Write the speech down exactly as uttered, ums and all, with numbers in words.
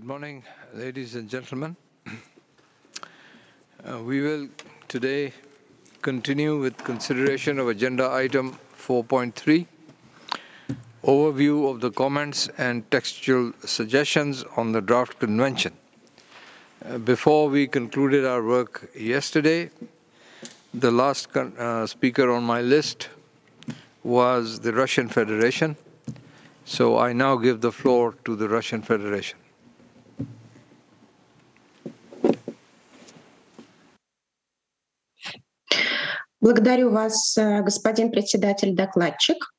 Good morning, ladies and gentlemen. Uh, we will today continue with consideration of agenda item four point three, overview of the comments and textual suggestions on the draft convention. Uh, before we concluded our work yesterday, the last con- uh, speaker on my list was the Russian Federation. So I now give the floor to the Russian Federation. Благодарю вас, господин председатель-докладчик.